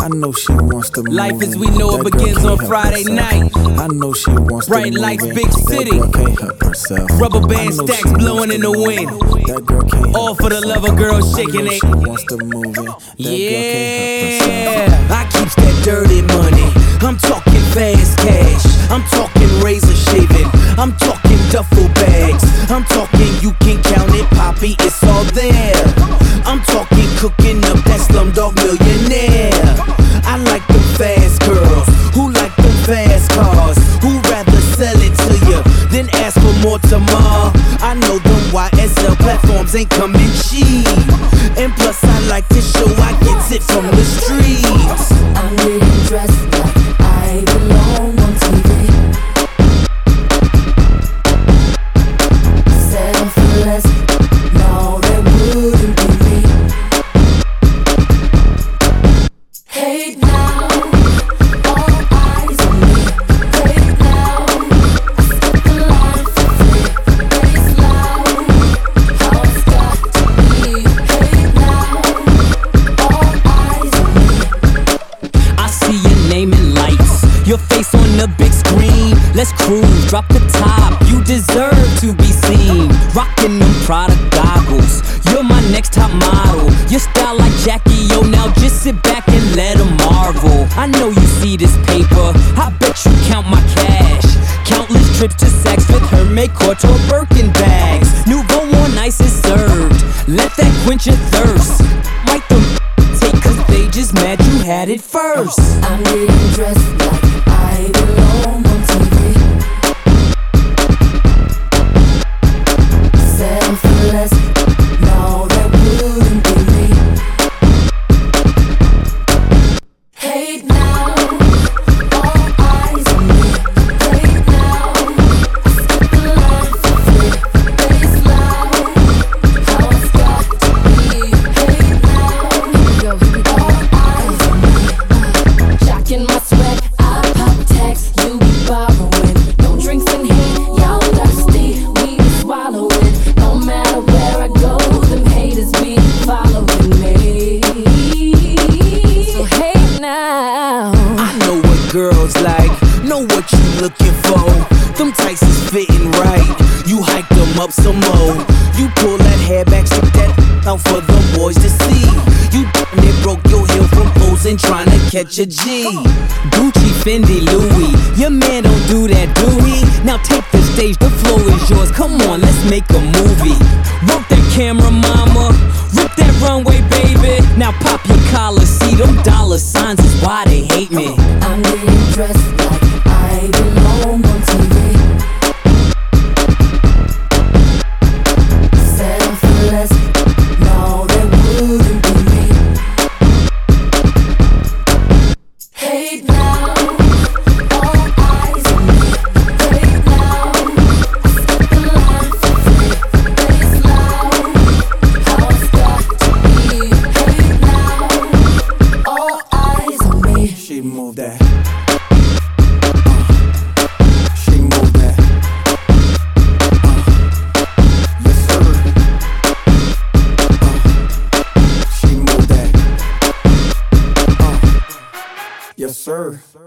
I know she wants to move. Life as we know it begins on Friday night. I know she wants Bright to lights, move. big city. That girl can't help herself. Rubber I band know stacks she blowing wants in to the move. wind. That girl can't All help for the herself. love of girls I shaking know it. she wants to move it. That girl can't help herself. Yeah, I keeps that dirty money. I'm talking fast cash. I'm talking razor shaving. I'm talking duffel bags. I'm talking you can count it, Poppy, it's all there. I'm talking cooking up that Slumdog Millionaire. I like them fast girls who like them fast cars, who rather sell it to you than ask for more tomorrow. I know them YSL platforms ain't coming cheap, and plus I like to show I get it from the streets. I'm getting dressed like I belong on TV. Selfless, no, that wouldn't be me. Hey now, all eyes on me. Hey now, I skip the line for free. Bass loud, how it's got to be. Hey now, all eyes on me. I see your name in lights, your face on the big screen. Let's cruise, drop the top, you deserve to be seen. Rockin' them Prada goggles, you're my next top model. Your style like Jackie O, now just sit back and let 'em marvel. I know you see this paper, I bet you count my cash. Countless trips to Saks with Hermès Couture Birkin bags. Nouveau on ice is served, let that quench your thirst. Might them take cause they just mad you had it first. I'm getting dressed like I belong on TV. Selfless, no, that wouldn't be me. Hey now, all eyes on me. Hey now, I skip the line for free. Bass loud, how it's got to be. Hey now, all eyes on me. Jocking my sweat, I pop tags, you be borrowing. No drinks in here, y'all thirsty, we be swallowing. No matter where I go, them haters be following me. So hey now, I know what girls like, know what you looking for. Them tights is fitting right, you hike them up some more. You pull that hair back, stick that out for them boys to see. You damn near broke your heel from posing, trying to catch a G. Gucci, Fendi, Louis, your man don't do that, do he? Now take the stage, the floor is yours, come on, let's make a movie. Work that camera, mama, rip that runway, baby. Now pop your collar, see them dollar signs is why they hate me. I'm getting dressed like I belong on TV. Selfless, no, that wouldn't be me. Hey now, all eyes on me. Hey now, I skip the line for free. Bass loud, how it's got to be. Hey now, all eyes on me. She moved that. She moved that. Yes sir. She moved that. Yes sir.